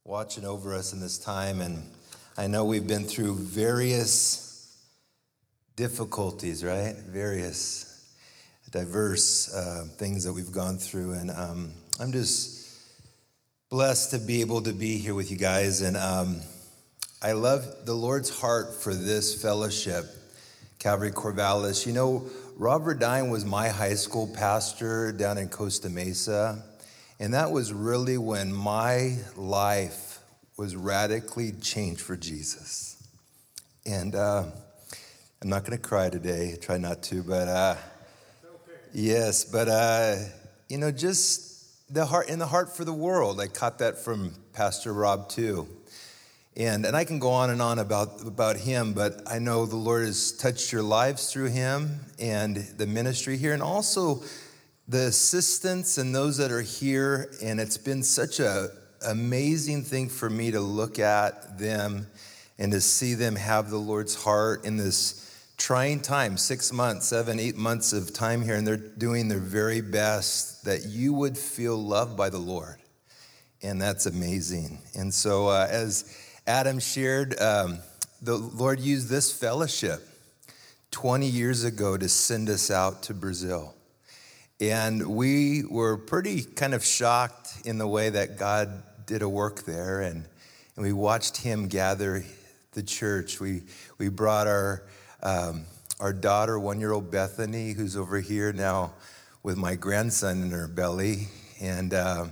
watching over us in this time. And I know we've been through various difficulties, right? Various diverse things that we've gone through. And I'm just blessed to be able to be here with you guys. And I love the Lord's heart for this fellowship, Calvary Corvallis. You know, Rob Verdine was my high school pastor down in Costa Mesa. And that was really when my life was radically changed for Jesus. And I'm not going to cry today. I try not to, but yes. But you know, just the heart in the heart for the world. I caught that from Pastor Rob too. And I can go on and on about him, but I know the Lord has touched your lives through him and the ministry here, and also the assistants and those that are here. And it's been such a amazing thing for me to look at them and to see them have the Lord's heart in this trying time, 6 months, 7, 8 months of time here. And they're doing their very best that you would feel loved by the Lord. And that's amazing. And so as Adam shared, the Lord used this fellowship 20 years ago to send us out to Brazil. And we were pretty kind of shocked in the way that God did a work there. And we watched him gather the church. We brought our daughter, 1-year-old Bethany, who's over here now with my grandson in her belly. And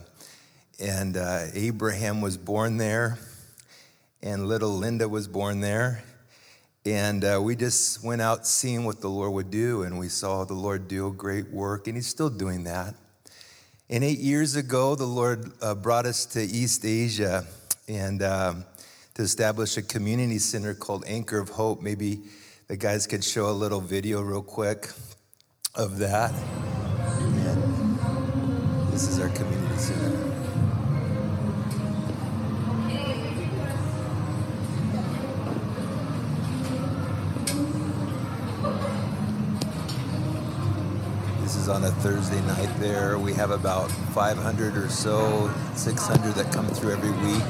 Abraham was born there. And little Linda was born there. And we just went out seeing what the Lord would do, and we saw the Lord do a great work, and he's still doing that. And 8 years ago, the Lord brought us to East Asia and to establish a community center called Anchor of Hope. Maybe the guys could show a little video real quick of that. And this is our community center. On a Thursday night there. We have about 500 or so, 600 that come through every week.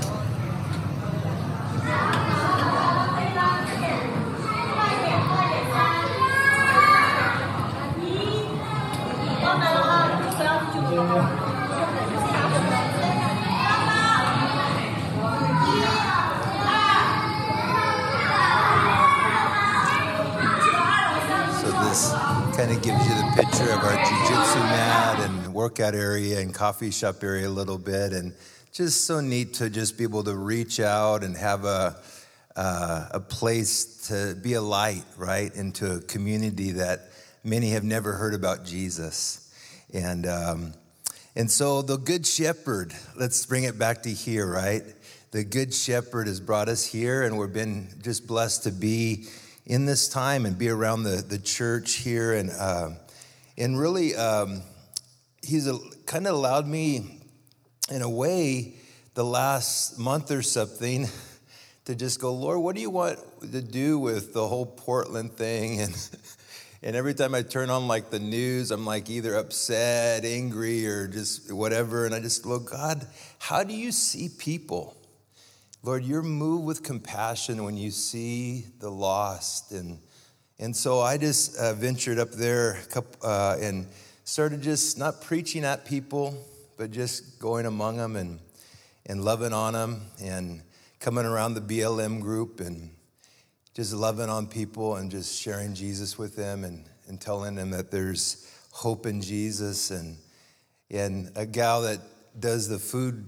So this kind of gives you the picture of our jiu-jitsu mat and workout area and coffee shop area a little bit. And just so neat to just be able to reach out and have a place to be a light, right, into a community that many have never heard about Jesus. And so the Good Shepherd, let's bring it back to here, right? The Good Shepherd has brought us here, and we've been just blessed to be in this time and be around the church here. And really, he's kind of allowed me, in a way, the last month or something, to just go, Lord, what do you want to do with the whole Portland thing? And every time I turn on like the news, I'm like either upset, angry, or just whatever. And I just go, God, how do you see people? Lord, you're moved with compassion when you see the lost. And so I just ventured up there and started just not preaching at people, but just going among them and loving on them and coming around the BLM group and just loving on people and just sharing Jesus with them and telling them that there's hope in Jesus. And a gal that does the food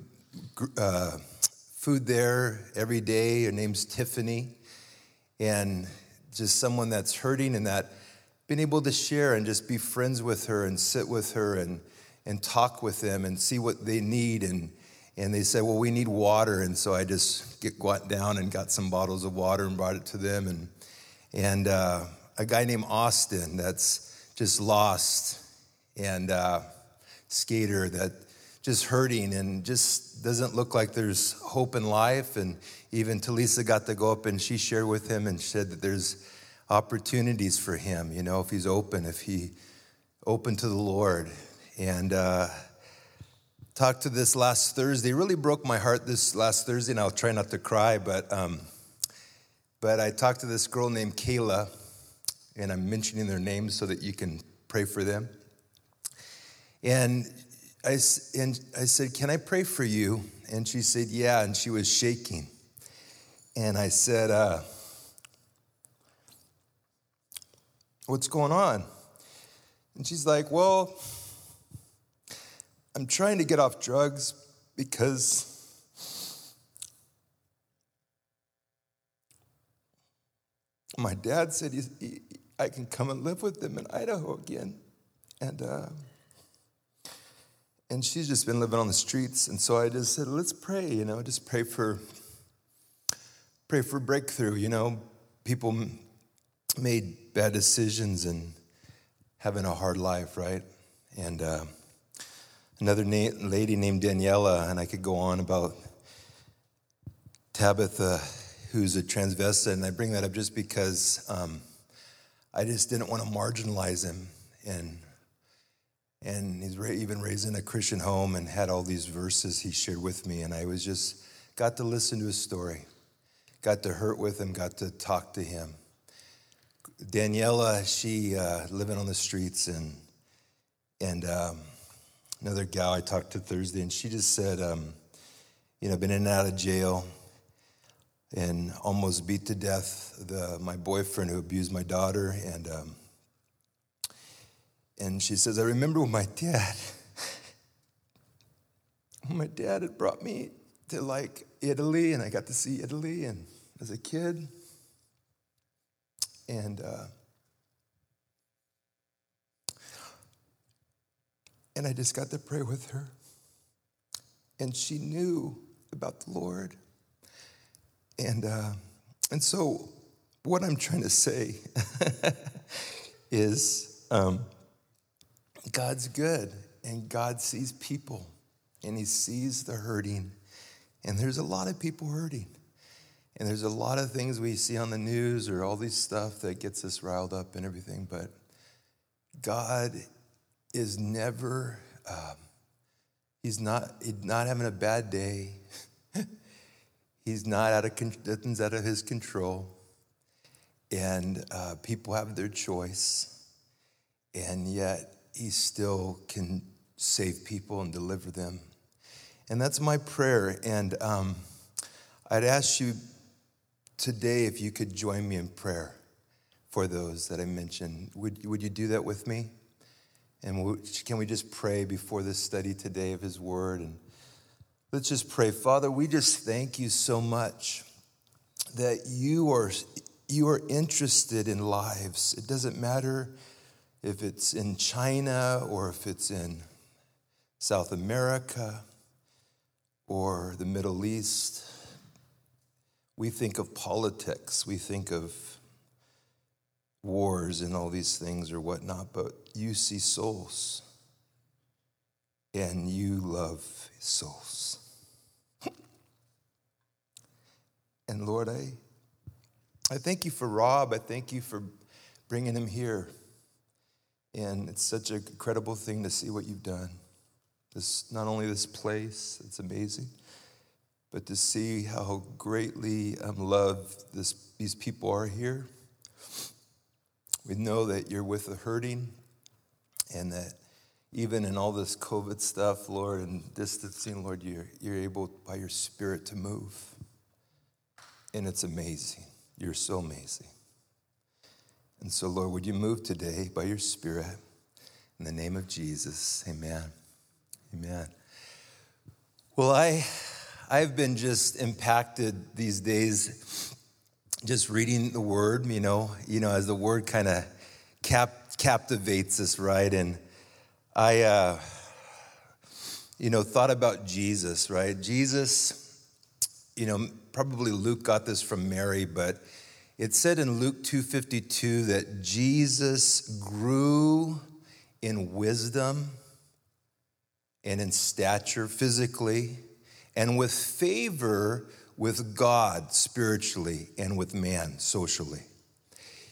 there every day. Her name's Tiffany, and just someone that's hurting, and that being able to share and just be friends with her and sit with her and talk with them and see what they need. And they said, well, we need water. And so I just got down and got some bottles of water and brought it to them. And a guy named Austin that's just lost, and skater that just hurting and just doesn't look like there's hope in life. And even Talisa got to go up and she shared with him and said that there's opportunities for him, you know, if he's open to the Lord. And talked to this last Thursday. It really broke my heart this last Thursday, and I'll try not to cry, but I talked to this girl named Kayla, and I'm mentioning their names so that you can pray for them. And I said, can I pray for you? And she said, yeah, and she was shaking. And I said, what's going on? And she's like, well, I'm trying to get off drugs because my dad said I can come and live with him in Idaho again. And she's just been living on the streets. And so I just said, let's pray, just pray for breakthrough. People made bad decisions and having a hard life, right? And another lady named Daniela, and I could go on about Tabitha, who's a transvestite, and I bring that up just because I just didn't want to marginalize him. And he's even raised in a Christian home and had all these verses he shared with me, and I was just got to listen to his story, got to hurt with him, got to talk to him. Daniela, she living on the streets, and another gal I talked to Thursday, and she just said, been in and out of jail and almost beat to death my boyfriend who abused my daughter, and she says, I remember when my dad had brought me to Italy, and I got to see Italy and as a kid. And I just got to pray with her. And she knew about the Lord. And so what I'm trying to say is God's good, and God sees people, and he sees the hurting. And there's a lot of people hurting. And there's a lot of things we see on the news or all these stuff that gets us riled up and everything, but God is never, he's not having a bad day. He's not nothing's out of his control. And people have their choice, and yet he still can save people and deliver them. And that's my prayer. And I'd ask you today if you could join me in prayer for those that I mentioned. Would you do that with me? And can we just pray before this study today of his word? And let's just pray. Father, we just thank you so much that you are interested in lives. It doesn't matter if it's in China or if it's in South America or the Middle East. We think of politics, we think of wars and all these things or whatnot, but you see souls, and you love souls. And Lord, I thank you for Rob. I thank you for bringing him here. And it's such an incredible thing to see what you've done. Not only this place, it's amazing, but to see how greatly loved these people are here. We know that you're with the hurting, and that even in all this COVID stuff, Lord, and distancing, Lord, you're able by your Spirit to move. And it's amazing. You're so amazing. And so, Lord, would you move today by your Spirit? In the name of Jesus, amen. Amen. Well, I've been just impacted these days just reading the Word, as the Word kind of captivates us, right? And I, thought about Jesus, right? Jesus, probably Luke got this from Mary, but it said in Luke 2:52 that Jesus grew in wisdom and in stature physically, and with favor with God spiritually and with man socially.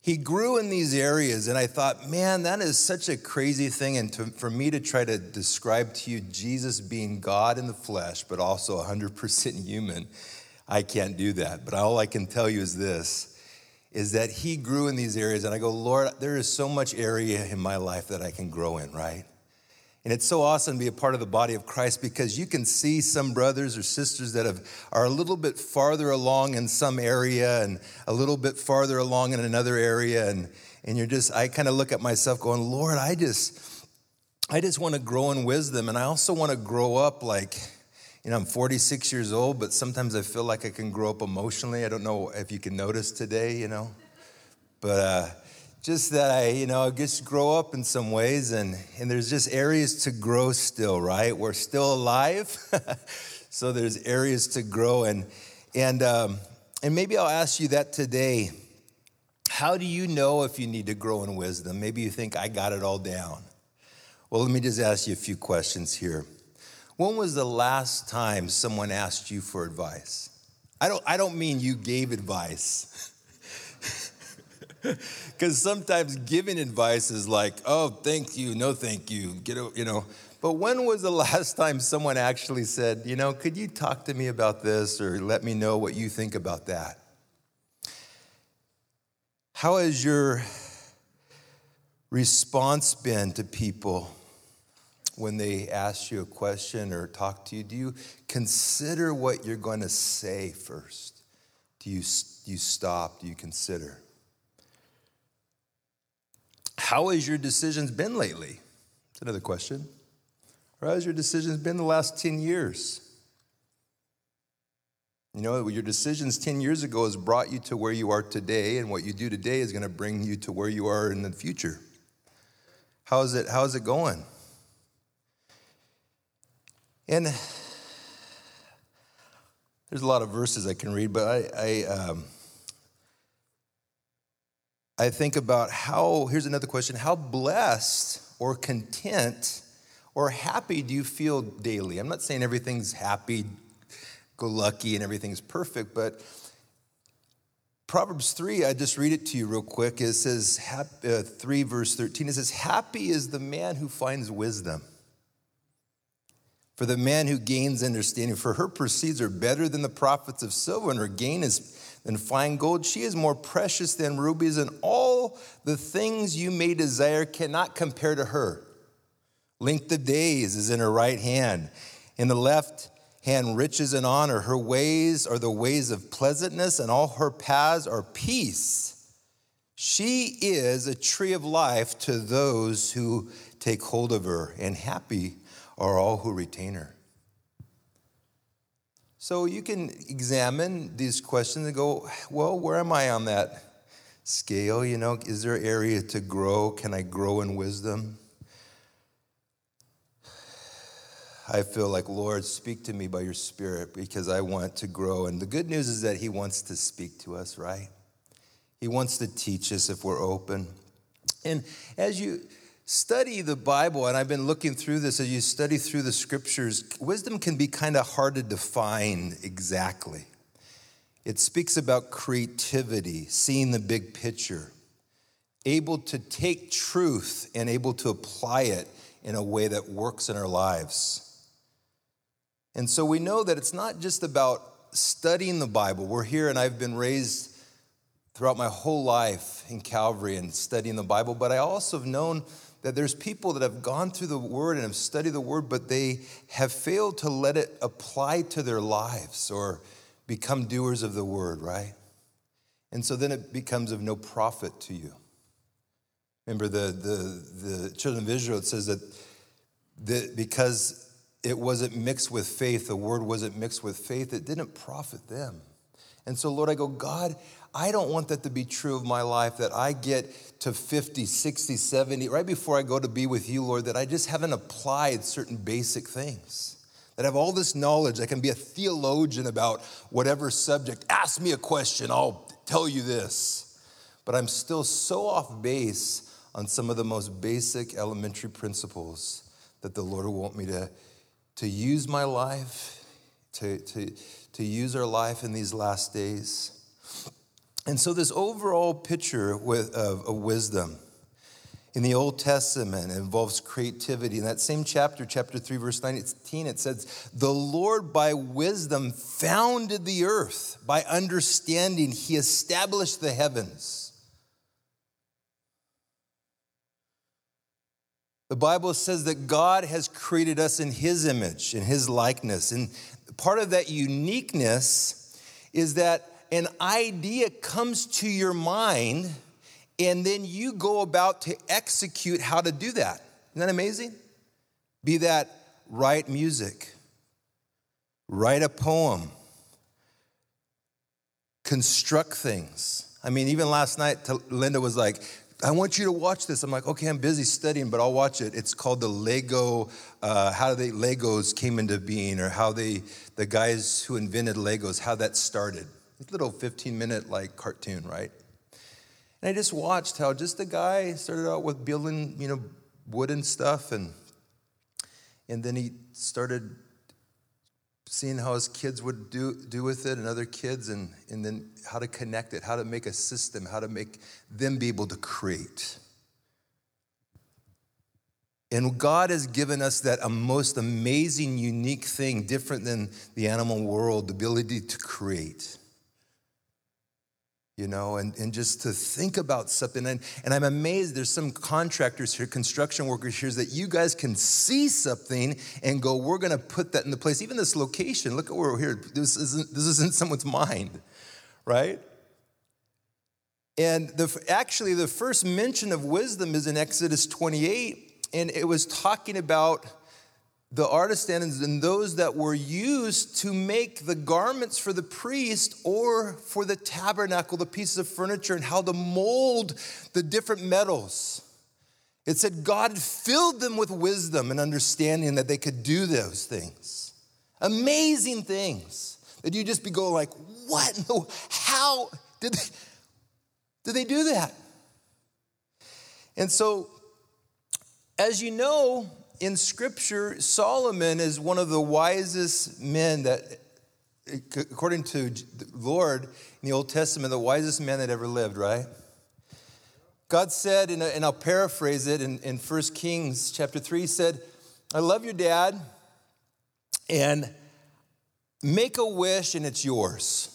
he grew in these areas, and I thought, man, that is such a crazy thing. And for me to try to describe to you Jesus being God in the flesh, but also 100% human, I can't do that. But all I can tell you is this, is that he grew in these areas. And I go, Lord, there is so much area in my life that I can grow in, right? And it's so awesome to be a part of the body of Christ because you can see some brothers or sisters that are a little bit farther along in some area and a little bit farther along in another area. And I kind of look at myself going, Lord, I just want to grow in wisdom. And I also want to grow up like, I'm 46 years old, but sometimes I feel like I can grow up emotionally. I don't know if you can notice today, but just that I just grow up in some ways, and there's just areas to grow still, right? We're still alive, so there's areas to grow, and maybe I'll ask you that today. How do you know if you need to grow in wisdom? Maybe you think I got it all down. Well, let me just ask you a few questions here. When was the last time someone asked you for advice? I don't mean you gave advice. Because sometimes giving advice is like, oh, thank you, no thank you, But when was the last time someone actually said, could you talk to me about this or let me know what you think about that? How has your response been to people when they ask you a question or talk to you? Do you consider what you're going to say first? Do you stop? Do you consider? How has your decisions been lately? That's another question. Or how has your decisions been the last 10 years? Your decisions 10 years ago has brought you to where you are today, and what you do today is going to bring you to where you are in the future. How is it going? And there's a lot of verses I can read, but I think about here's another question, how blessed or content or happy do you feel daily? I'm not saying everything's happy, go lucky, and everything's perfect, but Proverbs 3, I just read it to you real quick. It says, 3 verse 13, it says, happy is the man who finds wisdom, for the man who gains understanding. For her proceeds are better than the profits of silver, and her gain is than fine gold. She is more precious than rubies, and all the things you may desire cannot compare to her. Length of days is in her right hand. In the left hand, riches and honor. Her ways are the ways of pleasantness, and all her paths are peace. She is a tree of life to those who take hold of her, and happy are all who retain her. So you can examine these questions and go, well, where am I on that scale? Is there an area to grow? Can I grow in wisdom? I feel like, Lord, speak to me by your Spirit because I want to grow. And the good news is that he wants to speak to us, right? He wants to teach us if we're open. And as you study the Bible, and I've been looking through this, as you study through the scriptures, wisdom can be kind of hard to define exactly. It speaks about creativity, seeing the big picture, able to take truth and able to apply it in a way that works in our lives. And so we know that it's not just about studying the Bible. We're here, and I've been raised throughout my whole life in Calvary and studying the Bible, but I also have known that there's people that have gone through the Word and have studied the Word, but they have failed to let it apply to their lives or become doers of the Word, right? And so then it becomes of no profit to you. Remember the children of Israel, it says that because it wasn't mixed with faith, the Word wasn't mixed with faith, it didn't profit them. And so, Lord, I go, God, I don't want that to be true of my life, that I get to 50, 60, 70, right before I go to be with you, Lord, that I just haven't applied certain basic things, that I have all this knowledge. I can be a theologian about whatever subject. Ask me a question, I'll tell you this. But I'm still so off base on some of the most basic elementary principles that the Lord will want me to use my life, to use our life in these last days. And so this overall picture of wisdom in the Old Testament involves creativity. In that same chapter 3, verse 19, it says, the Lord by wisdom founded the earth. By understanding, he established the heavens. The Bible says that God has created us in his image, in his likeness. And part of that uniqueness is that an idea comes to your mind, and then you go about to execute how to do that. Isn't that amazing? Be that write music, write a poem, construct things. I mean, even last night, Linda was like, I want you to watch this. I'm like, okay, I'm busy studying, but I'll watch it. It's called the Lego, Legos came into being, or how the guys who invented Legos, how that started. A little 15-minute cartoon, right? And I just watched how just the guy started out with building, wooden stuff, and then he started seeing how his kids would do with it, and other kids, and then how to connect it, how to make a system, how to make them be able to create. And God has given us that a most amazing, unique thing, different than the animal world, the ability to create. And just to think about something. And I'm amazed there's some contractors here, construction workers here, that you guys can see something and go, we're going to put that into place. Even this location, look at where we're here. This isn't someone's mind, right? And the first mention of wisdom is in Exodus 28, and it was talking about the artisans and those that were used to make the garments for the priest or for the tabernacle, the pieces of furniture, and how to mold the different metals. It said God filled them with wisdom and understanding that they could do those things. Amazing things that you just be going like, what? No, how did they do that? And so, as you know, in Scripture, Solomon is one of the wisest men that, according to the Lord in the Old Testament, the wisest man that ever lived, right? God said, and I'll paraphrase it in 1 Kings chapter 3, he said, I love your dad, and make a wish and it's yours.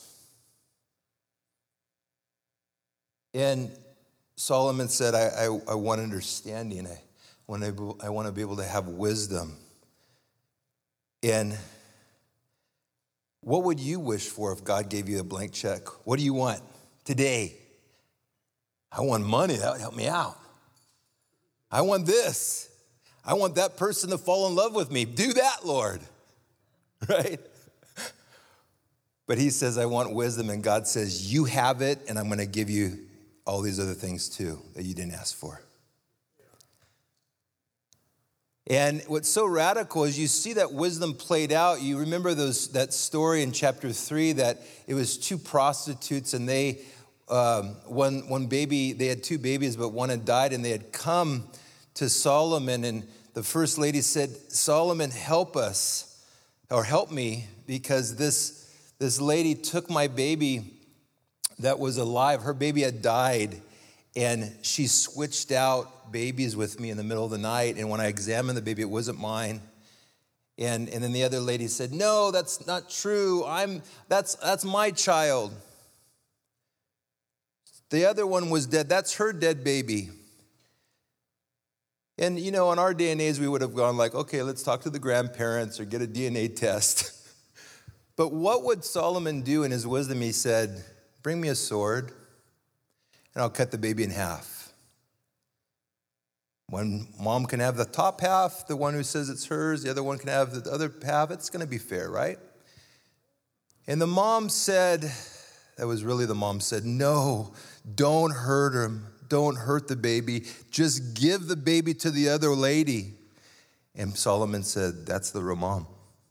And Solomon said, I want understanding. I want to be able to have wisdom. And what would you wish for if God gave you a blank check? What do you want today? I want money. That would help me out. I want this. I want that person to fall in love with me. Do that, Lord. Right? But he says, I want wisdom. And God says, you have it, and I'm going to give you all these other things too that you didn't ask for. And what's so radical is you see that wisdom played out. You remember that story in chapter 3 that it was two prostitutes, and they one baby, they had two babies, but one had died, and they had come to Solomon, and the first lady said, Solomon, help us, or help me, because this lady took my baby that was alive. Her baby had died, and she switched out babies with me in the middle of the night. And when I examined the baby, it wasn't mine. And then the other lady said, no, that's not true. That's my child. The other one was dead. That's her dead baby. And, in our day and age, we would have gone like, okay, let's talk to the grandparents or get a DNA test. But what would Solomon do in his wisdom? He said, bring me a sword, and I'll cut the baby in half. One mom can have the top half, the one who says it's hers, the other one can have the other half. It's going to be fair, right? And the mom said, no, don't hurt him. Don't hurt the baby. Just give the baby to the other lady. And Solomon said, that's the real mom.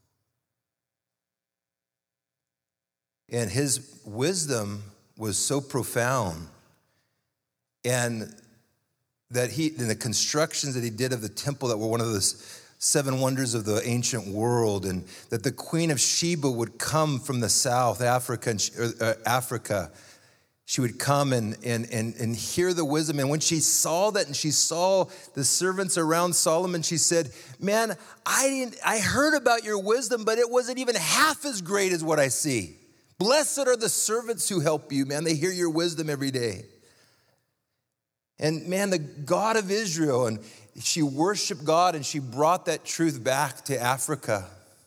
And his wisdom was so profound, and that in the constructions that he did of the temple that were one of the 7 wonders of the ancient world, and that the Queen of Sheba would come from the south, Africa. she would come and hear the wisdom. And when she saw that and she saw the servants around Solomon, she said, man, I heard about your wisdom, but it wasn't even half as great as what I see. Blessed are the servants who help you, man. They hear your wisdom every day. And man, the God of Israel, and she worshiped God and she brought that truth back to Africa.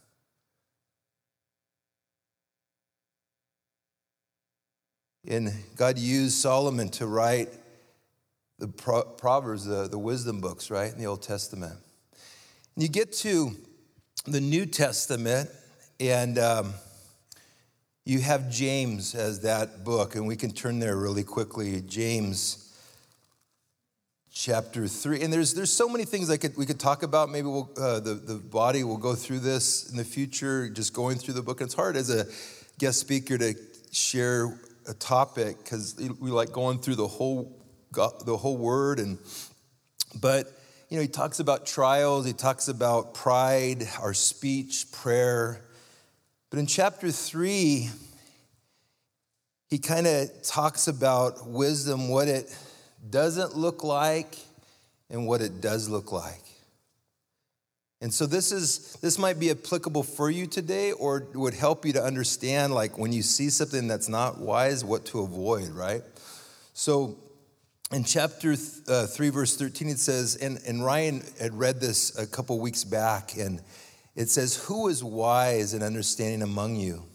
And God used Solomon to write the Proverbs, the wisdom books, right, in the Old Testament. And you get to the New Testament, and you have James as that book, and we can turn there really quickly. James chapter 3. And there's so many things we could talk about. Maybe the body will go through this in the future, just going through the book. And it's hard as a guest speaker to share a topic because we like going through the whole word. But he talks about trials, he talks about pride, our speech, prayer. But in chapter 3, he kind of talks about wisdom, what it doesn't look like and what it does look like. And so this might be applicable for you today, or would help you to understand, like when you see something that's not wise, what to avoid, right? So in chapter 3, verse 13, it says, and Ryan had read this a couple weeks back, and it says, who is wise and understanding among you?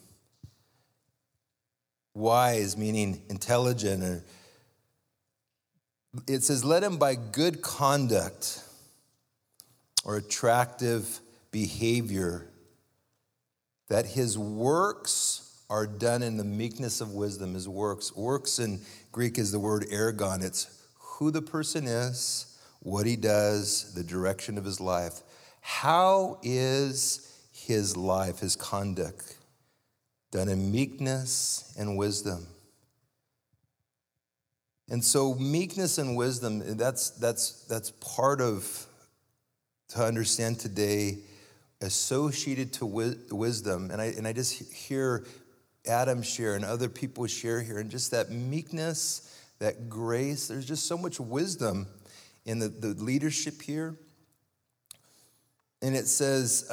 Wise meaning intelligent. Or it says, let him by good conduct or attractive behavior, that his works are done in the meekness of wisdom. His works. Works in Greek is the word ergon. It's who the person is, what he does, the direction of his life. How is his life, his conduct, done in meekness and wisdom? And so meekness and wisdom, that's part of, to understand today, associated to wisdom. And I just hear Adam share and other people share here, and just that meekness, that grace. There's just so much wisdom in the leadership here. And it says,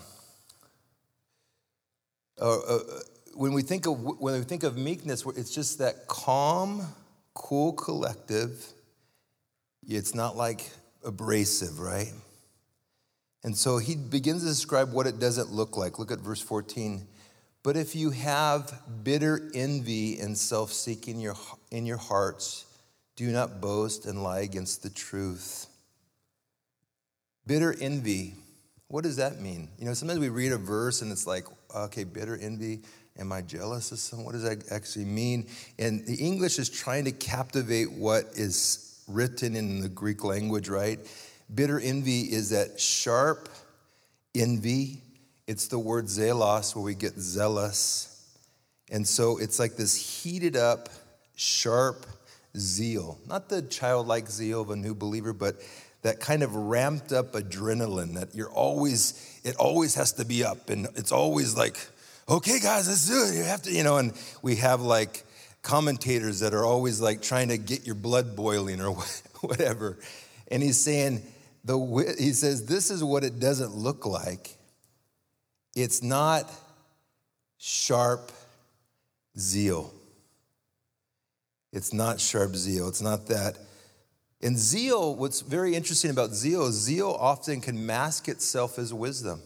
when we think of meekness, it's just that calm, cool collective. It's not like abrasive, right? And so he begins to describe what it doesn't look like. Look at verse 14. But if you have bitter envy and self-seeking in your hearts, do not boast and lie against the truth. Bitter envy, what does that mean? Sometimes we read a verse and it's like, okay, bitter envy, am I jealous of someone? What does that actually mean? And the English is trying to captivate what is written in the Greek language, right? Bitter envy is that sharp envy. It's the word zelos, where we get zealous. And so it's like this heated up, sharp zeal. Not the childlike zeal of a new believer, but that kind of ramped up adrenaline that it always has to be up. And it's always like, okay, guys, let's do it. You have to, and we have like commentators that are always like trying to get your blood boiling or whatever. And he's saying, he says, this is what it doesn't look like. It's not sharp zeal. It's not sharp zeal. It's not that. And zeal, what's very interesting about zeal is zeal often can mask itself as wisdom.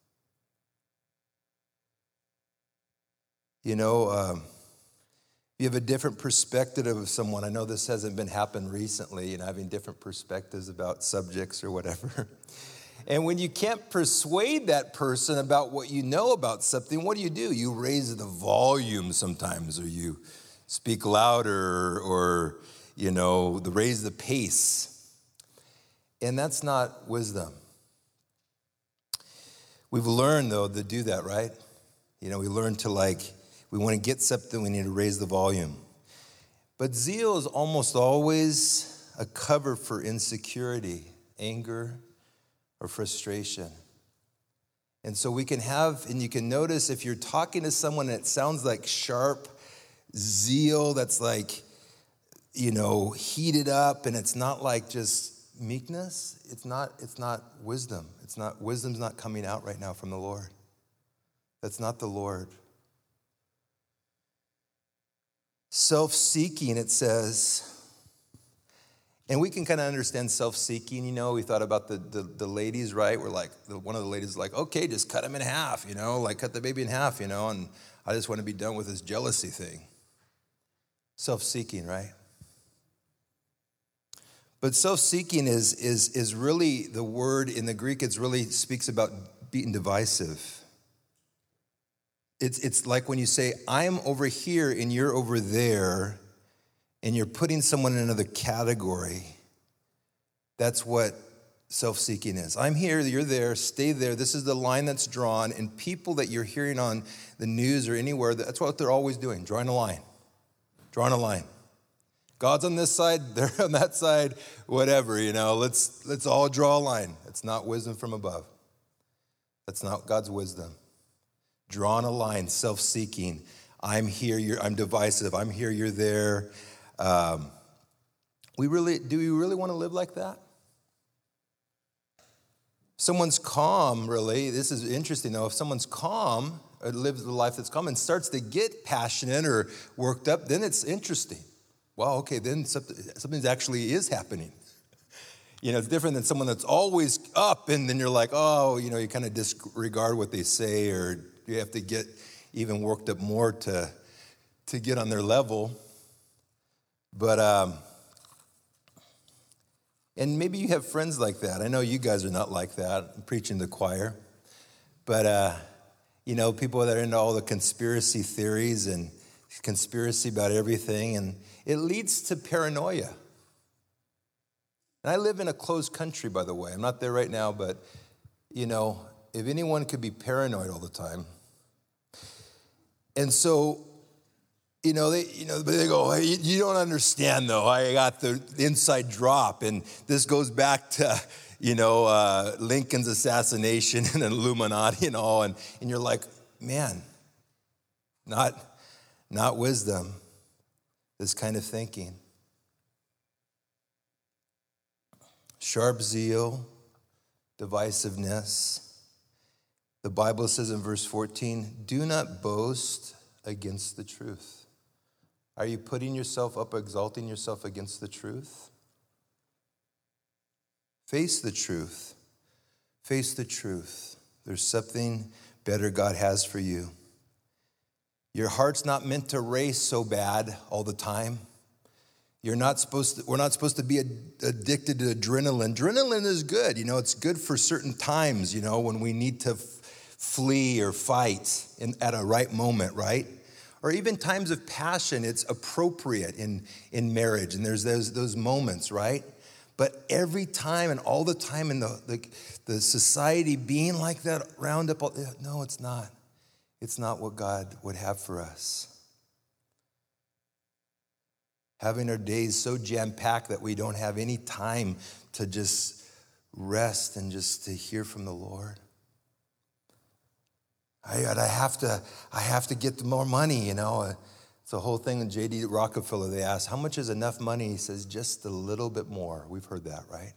You have a different perspective of someone. I know this hasn't been happened recently, having different perspectives about subjects or whatever. And when you can't persuade that person about what you know about something, what do? You raise the volume sometimes, or you speak louder, or, raise the pace. And that's not wisdom. We've learned, though, to do that, right? We learn to we want to get something, we need to raise the volume. But zeal is almost always a cover for insecurity, anger, or frustration. And so we can have, and you can notice if you're talking to someone and it sounds like sharp zeal that's like, heated up, and it's not like just meekness. It's not wisdom. Wisdom's not coming out right now from the Lord. That's not the Lord. Self-seeking, it says. And we can kind of understand self-seeking, we thought about the ladies, right? We're like, one of the ladies is like, okay, just cut him in half, like cut the baby in half, and I just want to be done with this jealousy thing. Self-seeking, right? But self-seeking is really, the word in the Greek, it really speaks about being divisive. It's like when you say, I'm over here and you're over there, and you're putting someone in another category. That's what self-seeking is. I'm here, you're there, stay there. This is the line that's drawn, and people that you're hearing on the news or anywhere, that's what they're always doing, drawing a line. Drawing a line. God's on this side, they're on that side, whatever, let's all draw a line. It's not wisdom from above. That's not God's wisdom. Drawing a line, self-seeking. I'm here, I'm divisive. I'm here, you're there. Do we really want to live like that? Someone's calm, really. This is interesting, though. If someone's calm, or lives the life that's calm, and starts to get passionate or worked up, then it's interesting. Well, okay, then something actually is happening. It's different than someone that's always up, and then you're like, you kind of disregard what they say, or you have to get even worked up more to get on their level. But, and maybe you have friends like that. I know you guys are not like that. I'm preaching to the choir. But, people that are into all the conspiracy theories and conspiracy about everything, and it leads to paranoia. And I live in a closed country, by the way. I'm not there right now, but, if anyone could be paranoid all the time. And so, they go, hey, you don't understand, though. I got the inside drop, and this goes back to, Lincoln's assassination and Illuminati and all, and you're like, man, not wisdom, this kind of thinking. Sharp zeal, divisiveness. The Bible says in verse 14, do not boast against the truth. Are you putting yourself up, exalting yourself against the truth? Face the truth. Face the truth. There's something better God has for you. Your heart's not meant to race so bad all the time. We're not supposed to be addicted to adrenaline. Adrenaline is good. It's good for certain times, when we need to flee or fight at a right moment, right? Or even times of passion, it's appropriate in marriage, and there's those moments, right? But every time and all the time in the society being like that, round up, no, it's not. It's not what God would have for us. Having our days so jam-packed that we don't have any time to just rest and just to hear from the Lord. I have to get more money, It's the whole thing with J.D. Rockefeller. They asked, how much is enough money? He says, just a little bit more. We've heard that, right?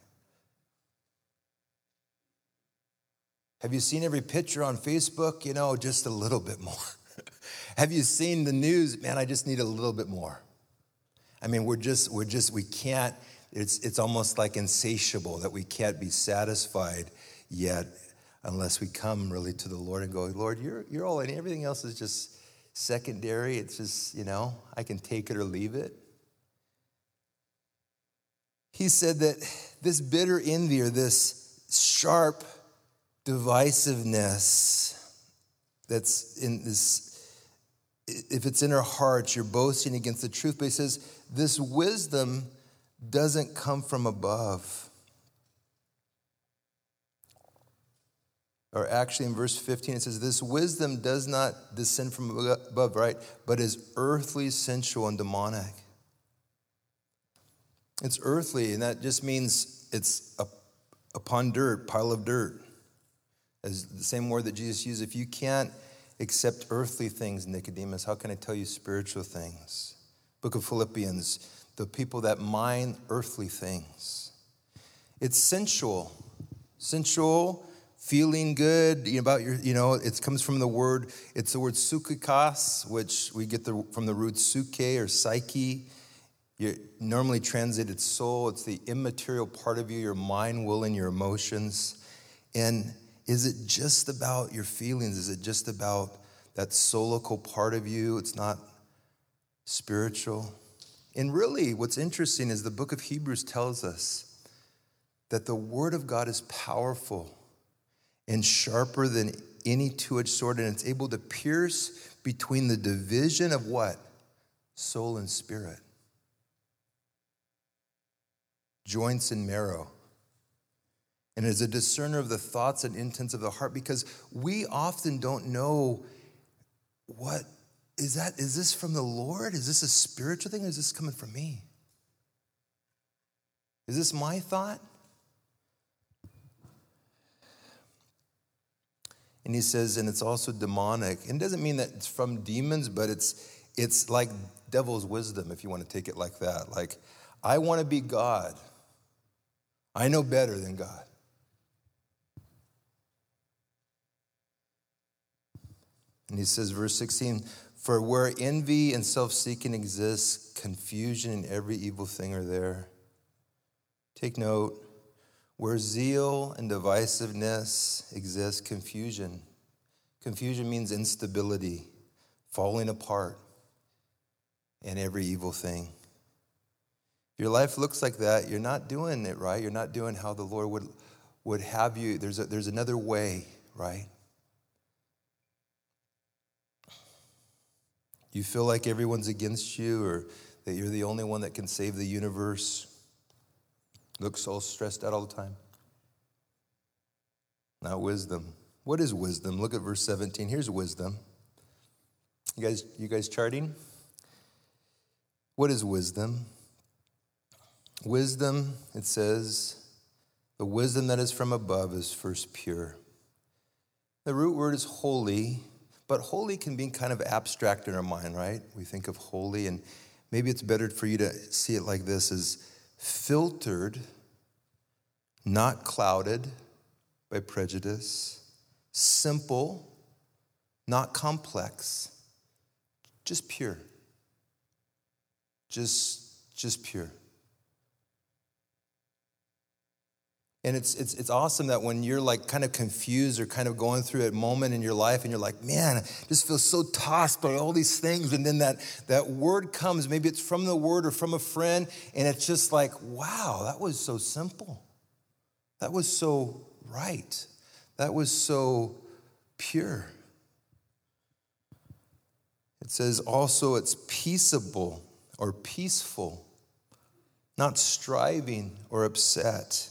Have you seen every picture on Facebook? Just a little bit more. Have you seen the news? Man, I just need a little bit more. I mean, we can't, it's almost like insatiable that we can't be satisfied yet unless we come really to the Lord and go, Lord, you're all in. Everything else is just secondary. It's just, I can take it or leave it. He said that this bitter envy or this sharp divisiveness that's in this, if it's in our hearts, you're boasting against the truth. But he says, this wisdom doesn't come from above. Or actually in verse 15, it says, this wisdom does not descend from above, right? But is earthly, sensual, and demonic. It's earthly, and that just means it's upon dirt, pile of dirt. As the same word that Jesus used, if accept earthly things, Nicodemus, how can I tell you spiritual things? Book of Philippians, the people that mind earthly things. It's sensual, feeling good about your, it comes from the word, it's the word psychikos, which we get from the root suke or psyche. You're normally translated soul. It's the immaterial part of you, your mind, will, and your emotions. And is it just about your feelings? Is it just about that soulical part of you? It's not spiritual. And really, what's interesting is the book of Hebrews tells us that the word of God is powerful and sharper than any two-edged sword, and it's able to pierce between the division of what? Soul and spirit. Joints and marrow. And is a discerner of the thoughts and intents of the heart, because we often don't know what is that. Is this from the Lord? Is this a spiritual thing, or is this coming from me? Is this my thought? And he says, and it's also demonic. And it doesn't mean that it's from demons, but it's like devil's wisdom, if you want to take it like that. Like, I want to be God. I know better than God. And he says, verse 16, for where envy and self-seeking exists, confusion and every evil thing are there. Take note, where zeal and divisiveness exist, confusion. Confusion means instability, falling apart, and every evil thing. If your life looks like that, you're not doing it right. You're not doing how the Lord would have you. There's another way, right? You feel like everyone's against you, or that you're the only one that can save the universe. Look so stressed out all the time. Not wisdom. What is wisdom? Look at verse 17. Here's wisdom. You guys charting? What is wisdom? Wisdom, it says, the wisdom that is from above is first pure. The root word is holy, but holy can be kind of abstract in our mind, right? We think of holy, and maybe it's better for you to see it like this, as filtered, not clouded by prejudice, simple, not complex, just pure. Just pure. And it's awesome that when you're like kind of confused or kind of going through a moment in your life and you're like, man, I just feel so tossed by all these things. And then that word comes, maybe it's from the word or from a friend, and it's just like, wow, that was so simple. That was so right. That was so pure. It says also it's peaceable or peaceful, not striving or upset.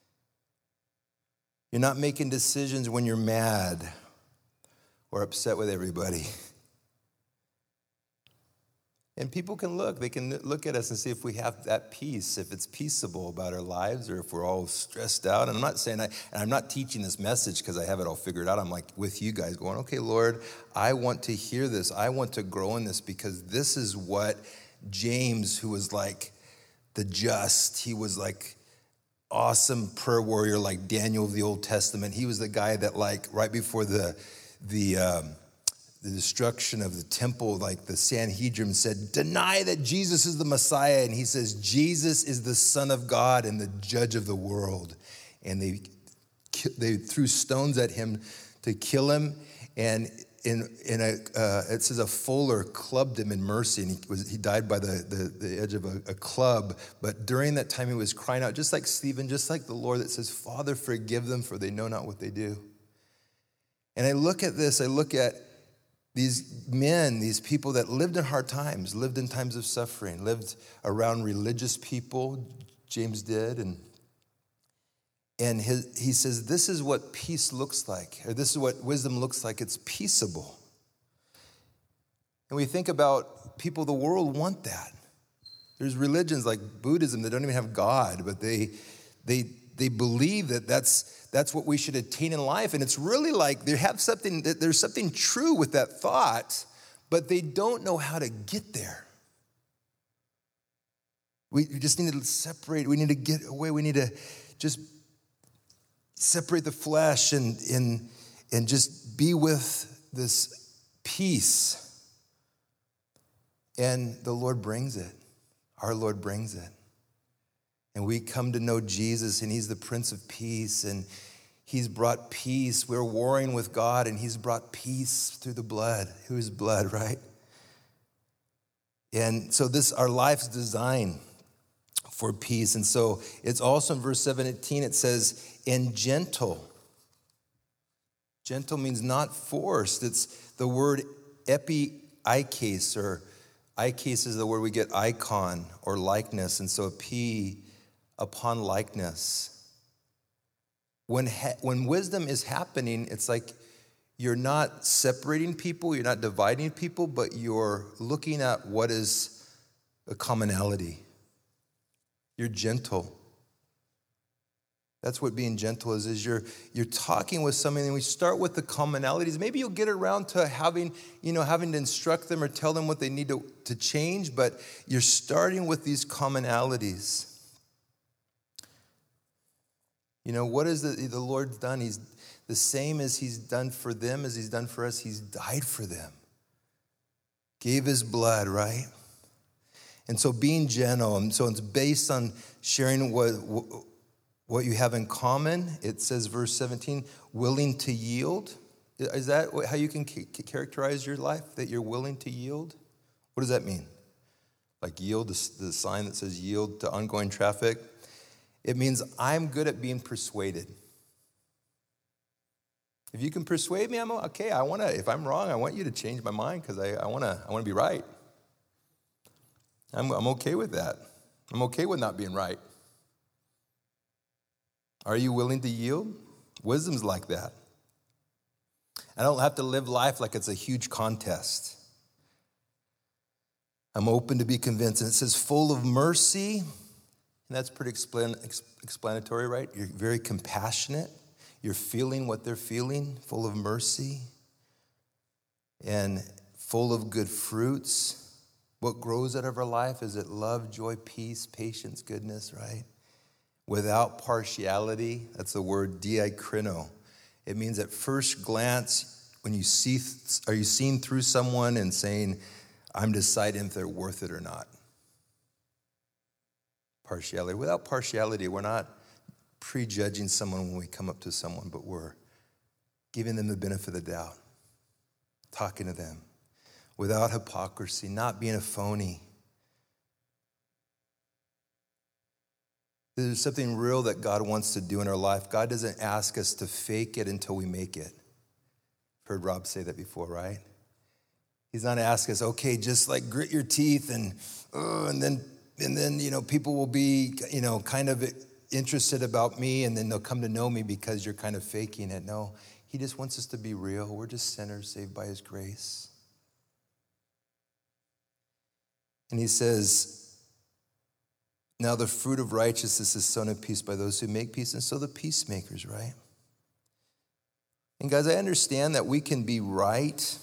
You're not making decisions when you're mad or upset with everybody. And people can look. They can look at us and see if we have that peace, if it's peaceable about our lives, or if we're all stressed out. And I'm not saying, and I'm not teaching this message because I have it all figured out. I'm like with you guys going, okay, Lord, I want to hear this. I want to grow in this, because this is what James, who was like the just, he was like awesome prayer warrior like Daniel of the Old Testament. He was the guy that like right before the destruction of the temple, like the Sanhedrin said, deny that Jesus is the Messiah. And he says, Jesus is the Son of God and the judge of the world. And they threw stones at him to kill him. And it says a fuller clubbed him in mercy, and he died by the edge of a club. But during that time, he was crying out, just like Stephen, just like the Lord, that says, Father, forgive them, for they know not what they do. And I look at this, I look at these men, these people that lived in hard times, lived in times of suffering, lived around religious people, James did, and he says, this is what peace looks like, or this is what wisdom looks like. It's peaceable. And we think about people, the world want that. There's religions like Buddhism that don't even have God, but they they believe that that's what we should attain in life. And it's really like there's something true with that thought, but they don't know how to get there. We just need to separate. We need to get away. We need to just separate the flesh and just be with this peace. And the Lord brings it. Our Lord brings it. And we come to know Jesus, and he's the Prince of Peace, and he's brought peace. We're warring with God, and he's brought peace through the blood. Whose blood, right? And so our life's designed for peace. And so it's also in verse 17, it says, and gentle. Gentle means not forced. It's the word epi-ikes, or ikes is the word we get icon or likeness. And so a P upon likeness. When wisdom is happening, it's like you're not separating people, you're not dividing people, but you're looking at what is a commonality. You're gentle. That's what being gentle is you're talking with somebody, and we start with the commonalities. Maybe you'll get around to having to instruct them or tell them what they need to change, but you're starting with these commonalities. What is the Lord's done? He's the same as he's done for them as he's done for us. He's died for them. Gave his blood, right? And so being gentle, and so it's based on sharing what you have in common. It says, verse 17, willing to yield. Is that how you can characterize your life, that you're willing to yield? What does that mean? Like yield, the sign that says yield to ongoing traffic. It means I'm good at being persuaded. If you can persuade me, I'm okay. If I'm wrong, I want you to change my mind because I want to be right. I'm okay with that. I'm okay with not being right. Are you willing to yield? Wisdom's like that. I don't have to live life like it's a huge contest. I'm open to be convinced. And it says full of mercy. And that's pretty explanatory, right? You're very compassionate. You're feeling what they're feeling, full of mercy. And full of good fruits. What grows out of our life? Is it love, joy, peace, patience, goodness, right? Without partiality. That's the word diakrino. It means at first glance, are you seeing through someone and saying, I'm deciding if they're worth it or not? Partiality. Without partiality, we're not prejudging someone when we come up to someone, but we're giving them the benefit of the doubt, talking to them. Without hypocrisy, not being a phony. There's something real that God wants to do in our life. God doesn't ask us to fake it until we make it. Heard Rob say that before, right? He's not asking us, okay, just like grit your teeth and then people will be, kind of interested about me, and then they'll come to know me because you're kind of faking it. No, he just wants us to be real. We're just sinners saved by his grace. And he says, now the fruit of righteousness is sown in peace by those who make peace, and so the peacemakers, right? And guys, I understand that we can be right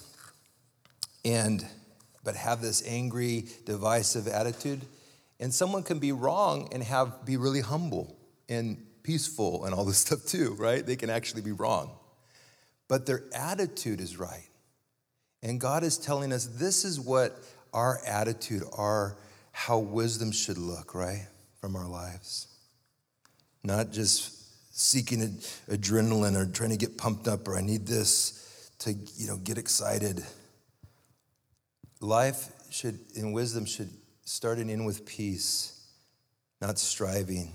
but have this angry, divisive attitude. And someone can be wrong and be really humble and peaceful and all this stuff too, right? They can actually be wrong. But their attitude is right. And God is telling us this is what our attitude, how wisdom should look, right, from our lives. Not just seeking adrenaline or trying to get pumped up, or I need this to, get excited. Life in wisdom should start and end with peace, not striving.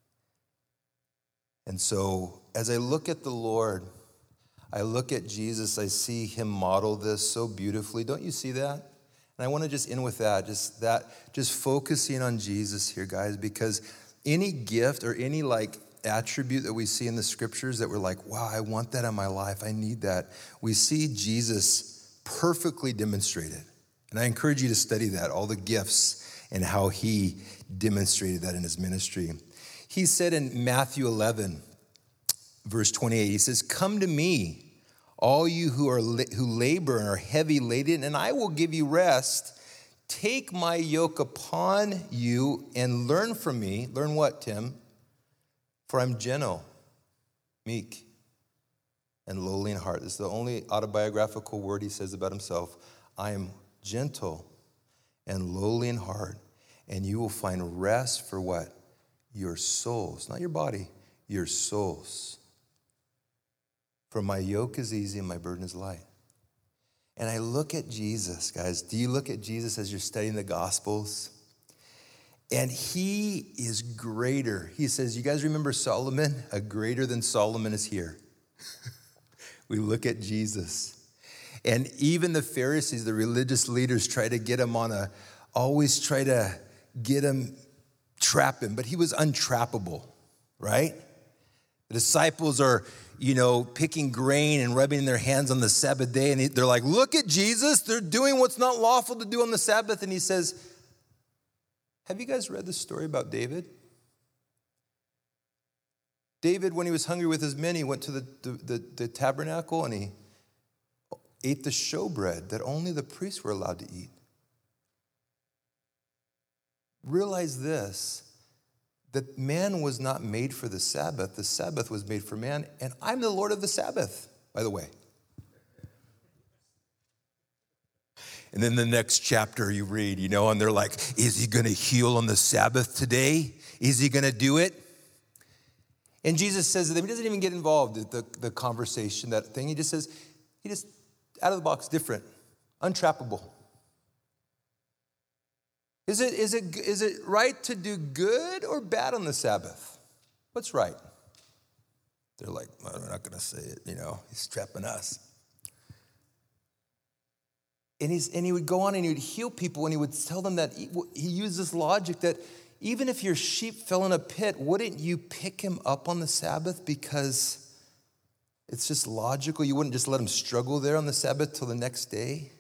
And so as I look at the Lord, I look at Jesus, I see him model this so beautifully. Don't you see that? And I want to just end with just focusing on Jesus here, guys, because any gift or any attribute that we see in the scriptures that we're like, wow, I want that in my life. I need that. We see Jesus perfectly demonstrated. And I encourage you to study that, all the gifts and how he demonstrated that in his ministry. He said in Matthew 11, verse 28, he says, "Come to me, all you who labor and are heavy laden, and I will give you rest. Take my yoke upon you and learn from me." Learn what, Tim? "For I'm gentle, meek, and lowly in heart." This is the only autobiographical word he says about himself. "I am gentle and lowly in heart, and you will find rest for" what? "Your souls." Not your body, your souls. "For my yoke is easy and my burden is light." And I look at Jesus, guys. Do you look at Jesus as you're studying the Gospels? And he is greater. He says, you guys remember Solomon? A greater than Solomon is here. We look at Jesus. And even the Pharisees, the religious leaders, try to get him always try to get him, trap him. But he was untrappable, right? The disciples are, picking grain and rubbing their hands on the Sabbath day. And they're like, look at Jesus. They're doing what's not lawful to do on the Sabbath. And he says, have you guys read the story about David? David, when he was hungry with his men, he went to the tabernacle and he ate the showbread that only the priests were allowed to eat. Realize this, that man was not made for the Sabbath. The Sabbath was made for man, and I'm the Lord of the Sabbath, by the way. And then the next chapter you read, and they're like, is he going to heal on the Sabbath today? Is he going to do it? And Jesus says to them, he doesn't even get involved in the conversation, that thing. He just says, out of the box, different, untrappable. Is it right to do good or bad on the Sabbath? What's right? They're like, well, we're not going to say it, he's trapping us. And he would go on and he would heal people, and he would tell them that he used this logic that even if your sheep fell in a pit, wouldn't you pick him up on the Sabbath because it's just logical? You wouldn't just let him struggle there on the Sabbath till the next day?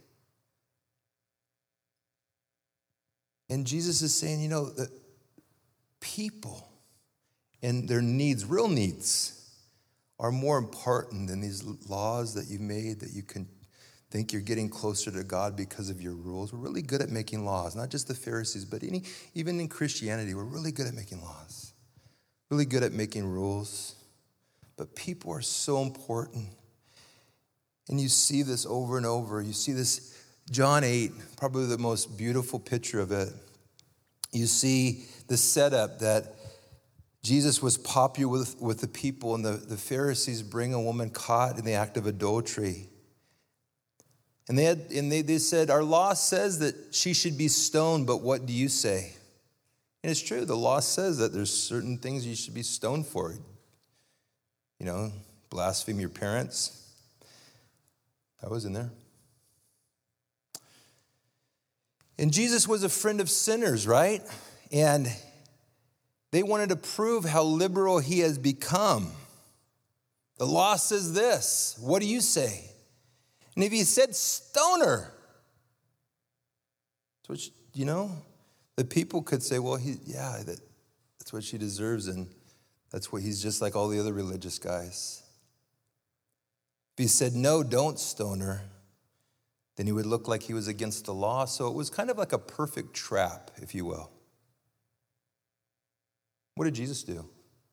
And Jesus is saying, that people and their needs, real needs, are more important than these laws that you've made that you can think you're getting closer to God because of your rules. We're really good at making laws, not just the Pharisees, but even in Christianity, we're really good at making laws, really good at making rules. But people are so important. And you see this over and over. You see this, John 8, probably the most beautiful picture of it. You see the setup that Jesus was popular with the people, and the Pharisees bring a woman caught in the act of adultery. And they said, our law says that she should be stoned, but what do you say? And it's true, the law says that there's certain things you should be stoned for. Blaspheme your parents. I was in there. And Jesus was a friend of sinners, right? And they wanted to prove how liberal he has become. The law says this. What do you say? And if he said stoner, which, the people could say, well, that's what she deserves, and that's what he's just like all the other religious guys. If he said, no, don't stone her, then he would look like he was against the law. So it was kind of like a perfect trap, if you will. What did Jesus do?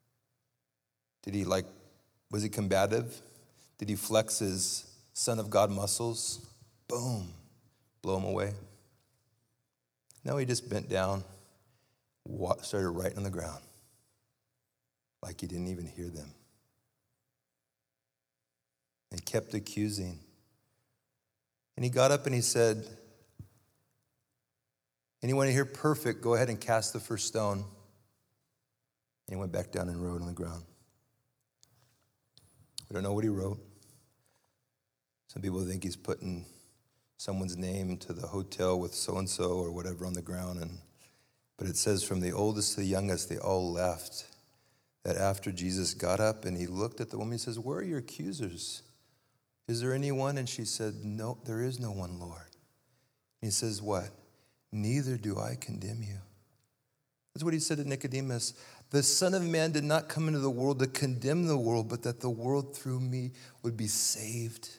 Was he combative? Did he flex his Son of God muscles? Boom, blow him away. No, he just bent down, started writing on the ground, like he didn't even hear them. He kept accusing. And he got up and he said, anyone here perfect, go ahead and cast the first stone. And he went back down and wrote on the ground. We don't know what he wrote. Some people think he's putting someone's name to the hotel with so-and-so or whatever on the ground. But it says from the oldest to the youngest, they all left. That after Jesus got up and he looked at the woman, he says, where are your accusers? Is there anyone? And she said, no, there is no one, Lord. And he says, what? Neither do I condemn you. That's what he said to Nicodemus. The Son of Man did not come into the world to condemn the world, but that the world through me would be saved.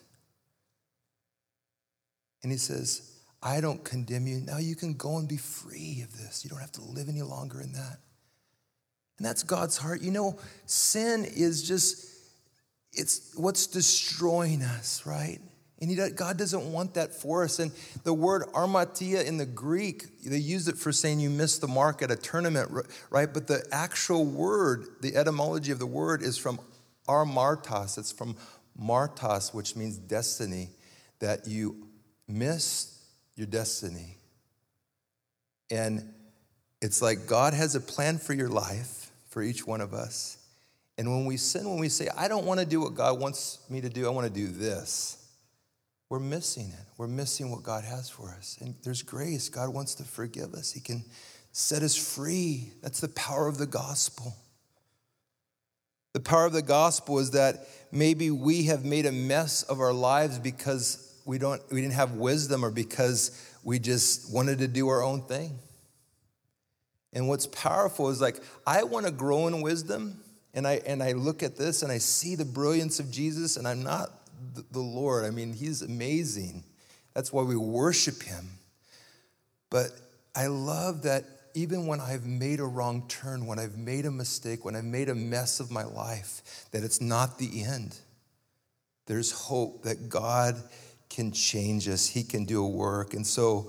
And he says, I don't condemn you. Now you can go and be free of this. You don't have to live any longer in that. And that's God's heart. You know, sin is just, it's what's destroying us, right? And God doesn't want that for us. And the word armatia in the Greek, they use it for saying you missed the mark at a tournament, right? But the actual word, the etymology of the word is from armartos. It's from martos, which means destiny, that you missed your destiny. And it's like God has a plan for your life, for each one of us. And when we sin, when we say, I don't want to do what God wants me to do, I want to do this, we're missing it. We're missing what God has for us. And there's grace. God wants to forgive us. He can set us free. That's the power of the gospel. The power of the gospel is that maybe we have made a mess of our lives because we didn't have wisdom, or because we just wanted to do our own thing. And what's powerful is like, I want to grow in wisdom, and I look at this and I see the brilliance of Jesus, and I'm not the Lord. I mean, he's amazing. That's why we worship him. But I love that even when I've made a wrong turn, when I've made a mistake, when I've made a mess of my life, that it's not the end. There's hope that God can change us. He can do a work. And so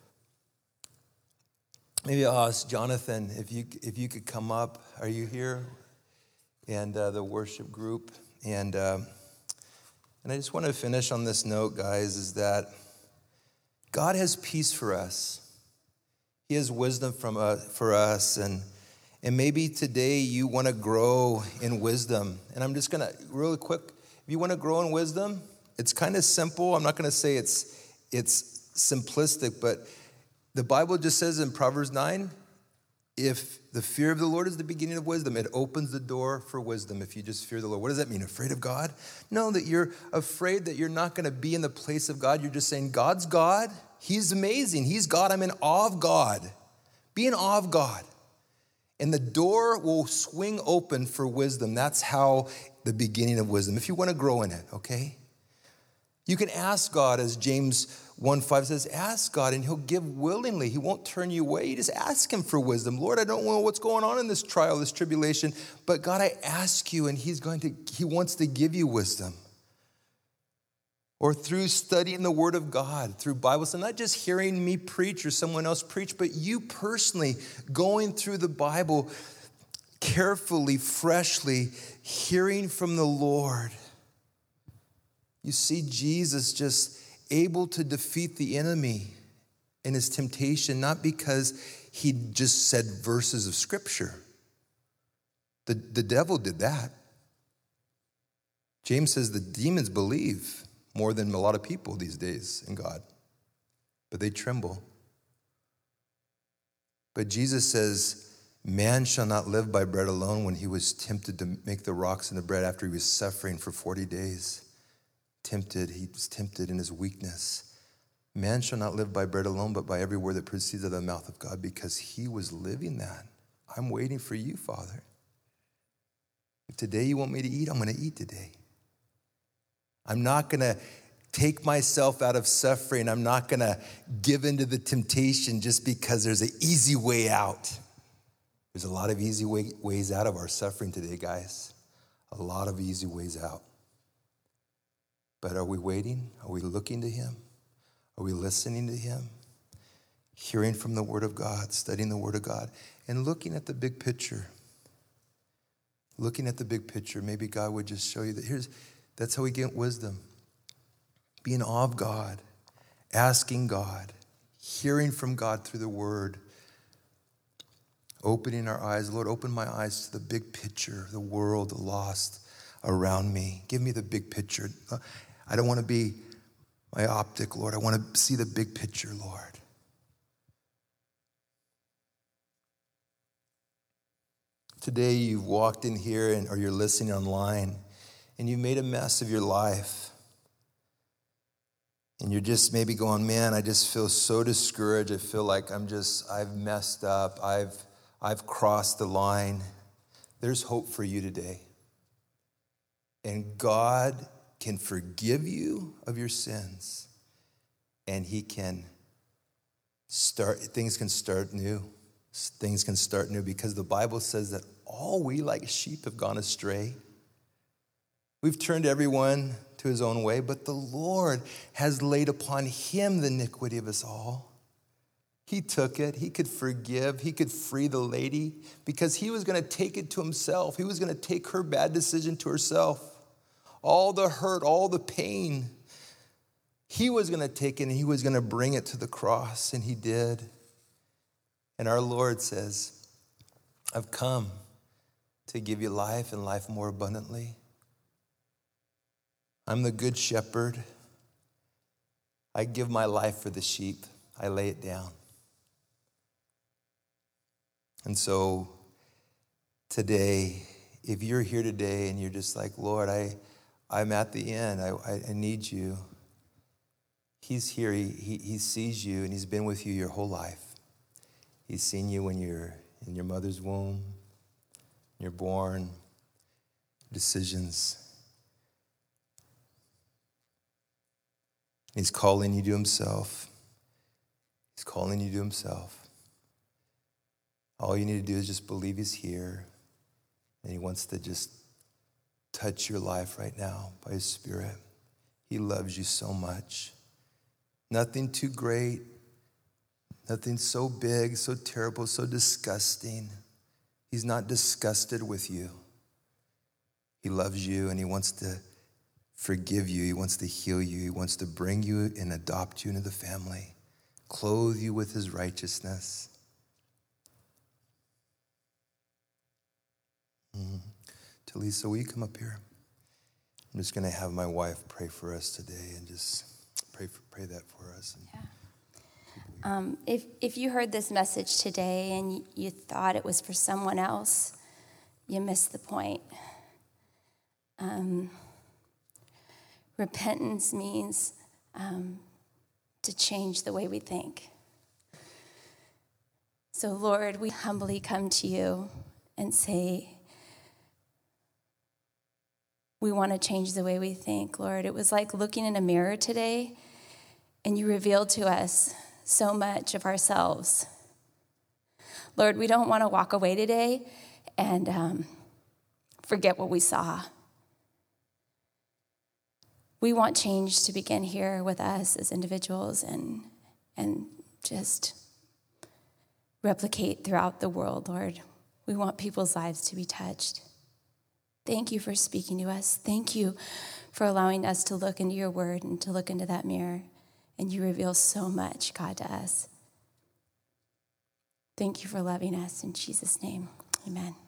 maybe I'll ask Jonathan if you could come up. Are you here? And the worship group. And I just want to finish on this note, guys, is that God has peace for us. He has wisdom for us. And maybe today you want to grow in wisdom. And I'm just going to, really quick, if you want to grow in wisdom, it's kind of simple. I'm not going to say it's simplistic, but the Bible just says in Proverbs 9, if the fear of the Lord is the beginning of wisdom, it opens the door for wisdom if you just fear the Lord. What does that mean? Afraid of God? No, that you're afraid that you're not going to be in the place of God. You're just saying, God's God. He's amazing. He's God. I'm in awe of God. Be in awe of God. And the door will swing open for wisdom. That's how the beginning of wisdom, if you want to grow in it, okay? You can ask God, as James 1:5 says, ask God and he'll give willingly. He won't turn you away. You just ask him for wisdom. Lord, I don't know what's going on in this trial, this tribulation, but God, I ask you, and he wants to give you wisdom. Or through studying the word of God, through Bible study, not just hearing me preach or someone else preach, but you personally going through the Bible carefully, freshly, hearing from the Lord. You see Jesus just able to defeat the enemy in his temptation, not because he just said verses of scripture. The devil did that. James says the demons believe more than a lot of people these days in God, but they tremble. But Jesus says, man shall not live by bread alone, when he was tempted to make the rocks into bread after he was suffering for 40 days. He was tempted in his weakness. Man shall not live by bread alone, but by every word that proceeds out of the mouth of God, because he was living that. I'm waiting for you, Father. If today you want me to eat, I'm going to eat today. I'm not going to take myself out of suffering. I'm not going to give into the temptation just because there's an easy way out. There's a lot of easy ways out of our suffering today, guys. A lot of easy ways out. But are we waiting? Are we looking to him? Are we listening to him? Hearing from the word of God, studying the word of God, and looking at the big picture. Looking at the big picture. Maybe God would just show you that that's how we get wisdom. Be in awe of God, asking God, hearing from God through the word, opening our eyes. Lord, open my eyes to the big picture, the world, the lost around me. Give me the big picture. I don't want to be myopic, Lord. I want to see the big picture, Lord. Today you've walked in here or you're listening online and you made a mess of your life. And you're just maybe going, man, I just feel so discouraged. I feel like I've messed up. I've I've crossed the line. There's hope for you today. And God can forgive you of your sins. And he can things can start new. Things can start new because the Bible says that all we like sheep have gone astray. We've turned everyone to his own way, but the Lord has laid upon him the iniquity of us all. He took it. He could forgive. He could free the lady because he was going to take it to himself. He was going to take her bad decision to herself. All the hurt, all the pain, he was going to take it and he was going to bring it to the cross, and he did. And our Lord says, I've come to give you life and life more abundantly. I'm the good shepherd. I give my life for the sheep. I lay it down. And so today, if you're here today and you're just like, Lord, I'm at the end. I need you. He's here. He sees you, and he's been with you your whole life. He's seen you when you're in your mother's womb, you're born, decisions. He's calling you to himself. He's calling you to himself. All you need to do is just believe he's here, and he wants to just touch your life right now by his Spirit. He loves you so much. Nothing too great, nothing so big, so terrible, so disgusting. He's not disgusted with you. He loves you, and he wants to forgive you. He wants to heal you. He wants to bring you and adopt you into the family, clothe you with his righteousness. Talisa, will you come up here? I'm just going to have my wife pray for us today and just pray that for us. Yeah. If you heard this message today and you thought it was for someone else, you missed the point. Repentance means to change the way we think. So, Lord, we humbly come to you and say, we want to change the way we think, Lord. It was like looking in a mirror today, and you revealed to us so much of ourselves. Lord, we don't want to walk away today and forget what we saw. We want change to begin here with us as individuals and just replicate throughout the world, Lord. We want people's lives to be touched. Thank you for speaking to us. Thank you for allowing us to look into your word and to look into that mirror. And you reveal so much, God, to us. Thank you for loving us. In Jesus' name, amen.